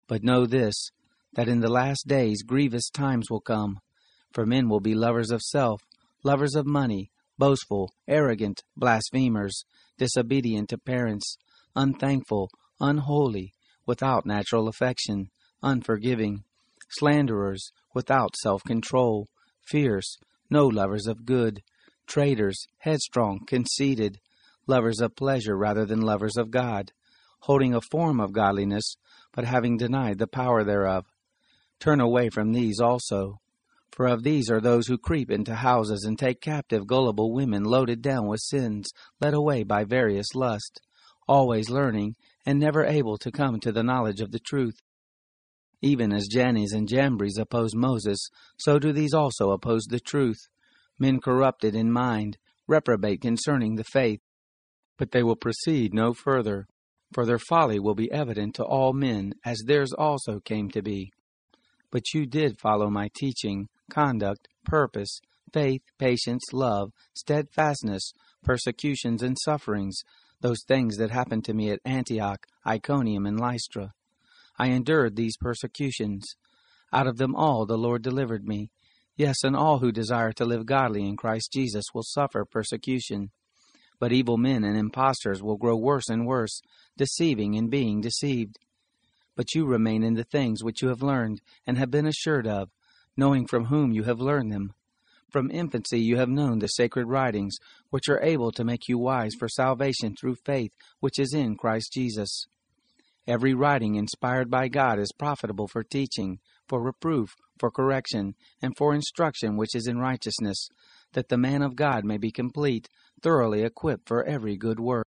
But know this, that in the last days grievous times will come. For men will be lovers of self, lovers of money, boastful, arrogant, blasphemers, disobedient to parents, unthankful, unholy, without natural affection, unforgiving, slanderers, without self-control, fierce, no lovers of good, traitors, headstrong, conceited, lovers of pleasure rather than lovers of God, holding a form of godliness, but having denied the power thereof. Turn away from these also. For of these are those who creep into houses and take captive gullible women loaded down with sins, led away by various lusts, always learning, and never able to come to the knowledge of the truth. Even as Jannes and Jambres oppose Moses, so do these also oppose the truth. Men corrupted in mind, reprobate concerning the faith. But they will proceed no further, for their folly will be evident to all men, as theirs also came to be. But you did follow my teaching, conduct, purpose, faith, patience, love, steadfastness, persecutions and sufferings, those things that happened to me at Antioch, Iconium, and Lystra. I endured these persecutions. Out of them all the Lord delivered me. Yes, and all who desire to live godly in Christ Jesus will suffer persecution. But evil men and impostors will grow worse and worse, deceiving and being deceived. But you remain in the things which you have learned and have been assured of, knowing from whom you have learned them. From infancy you have known the sacred writings, which are able to make you wise for salvation through faith which is in Christ Jesus. Every writing inspired by God is profitable for teaching, for reproof, for correction, and for instruction which is in righteousness, that the man of God may be complete, thoroughly equipped for every good work.